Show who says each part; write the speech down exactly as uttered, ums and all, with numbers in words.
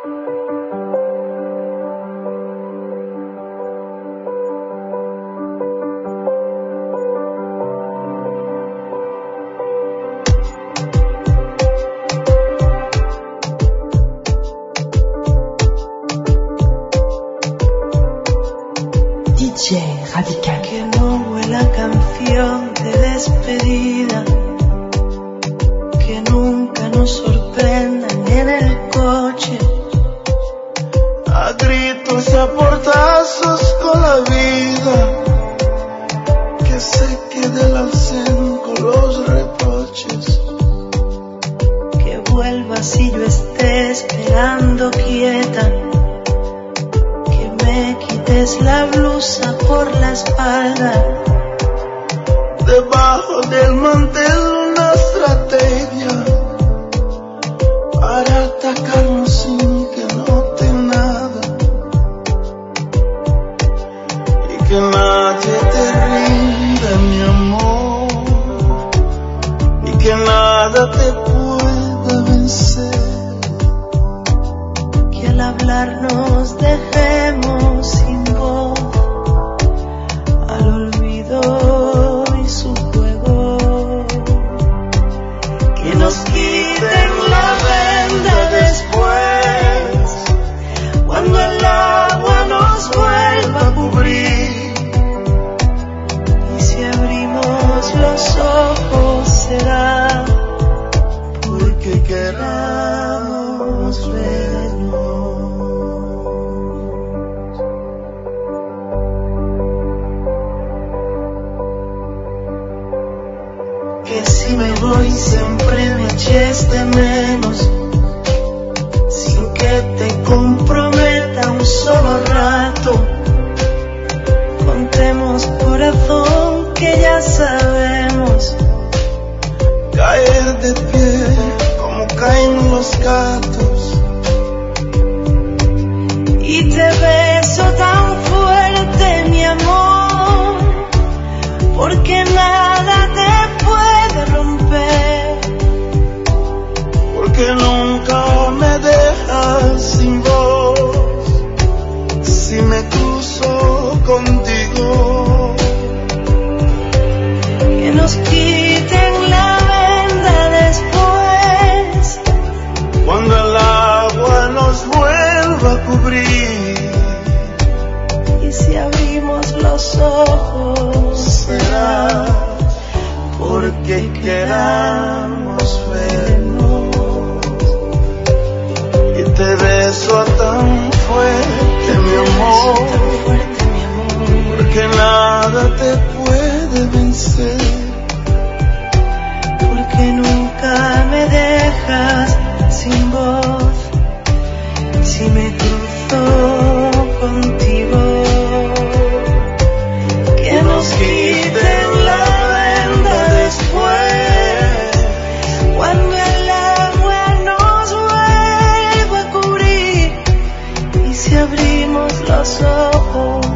Speaker 1: Radical. Que no huela canción de despedida, que nunca nos sorprendan en el coche, a gritos y a portazos con la vida, que se quede el alcén con los reproches, que vuelva si yo esté esperando quieta, quites la blusa por la espalda, debajo del mantel una estrategia para atacarnos sin que note nada, y que nadie te rinda, mi amor, y que nada te pueda vencer, que al hablar nos dejemos sin voz al olvido y su juego, que nos quiten la venda después, cuando el agua nos vuelva a cubrir, y si abrimos los ojos será porque queramos vernos. Que si me voy siempre me eches de menos, sin que te comprometa un solo rato. Contemos corazón que ya sabemos caer de pie como caen los gatos, y te beso tan fuerte, mi amor, porque nada te puede romper, porque nunca me dejas sin voz si me cruzo contigo, que nos quiten la venda después, cuando el agua nos vuelva a cubrir, y si abrimos los ojos será porque queramos vernos, y te beso tan fuerte, mi amor, porque nada te puede vencer, porque nunca me dejas sin voz si me cruzo contigo, que nos quiten la venda después, cuando el agua nos vuelva a cubrir, y si abrimos los ojos